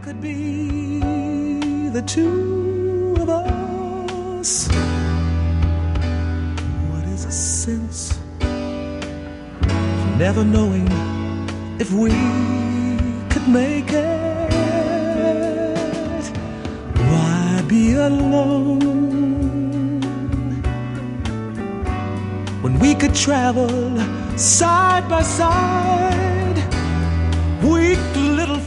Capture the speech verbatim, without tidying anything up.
could be the two of us. What is a sense of never knowing if we could make it? Why be alone when we could travel side by side? Weak little